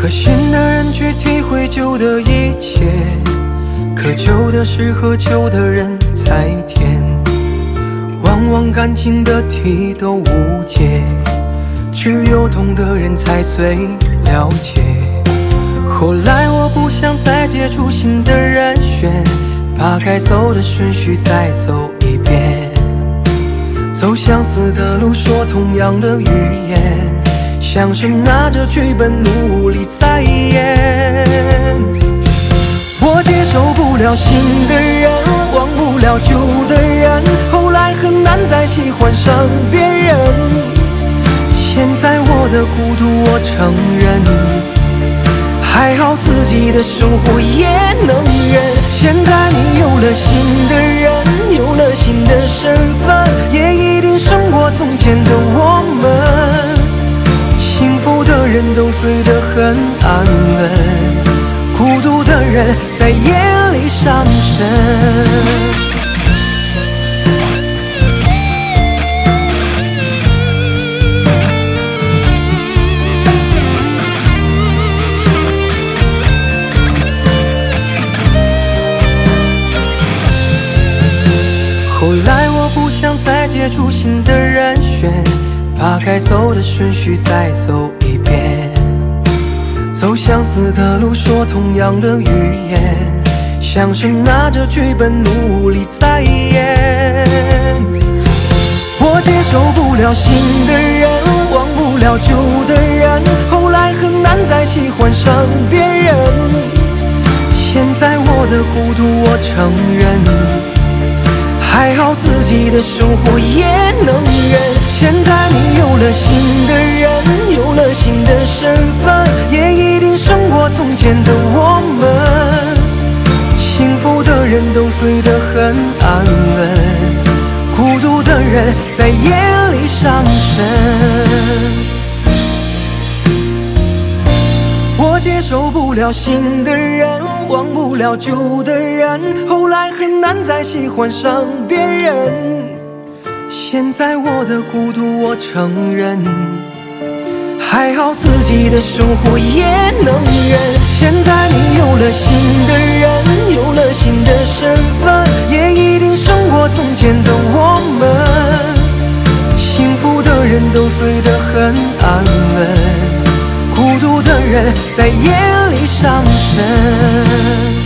和新的人去体会旧的一切，可旧的事和旧的人才甜，往往感情的题都无解，只有懂的人才最了解。后来我不想再接触新的人选，把该走的顺序再走一遍，走相似的路，说同样的语言，像是拿着剧本努力在演。我接受不了新的人，忘不了旧的人，后来很难再喜欢上别人。现在我的孤独我承认，还好自己的生活也能忍。现在你有了新的人，有了新的身份，也一定胜过从前的我们。幸福的人都睡得很安稳，孤独的人在夜里伤神。后来我不想再接触新的人选，把该走的顺序再走一遍，走相似的路，说同样的语言，像是拿着剧本努力在演。我接受不了新的人，忘不了旧的人，后来很难再喜欢上别人。现在我的孤独我承认，还好自己的生活也能忍。现在你有了新的人，有了新的身份，也一定胜过从前的我们。幸福的人都睡得很安稳，孤独的人在夜里伤神。我接受不了新的人，忘不了旧的人，后来很难再喜欢上别人。现在我的孤独我承认，还好自己的生活也能忍。现在你有了新的人，有了新的身份，也一定胜过从前的我们。幸福的人都睡得很安稳，孤独的人在夜里伤神。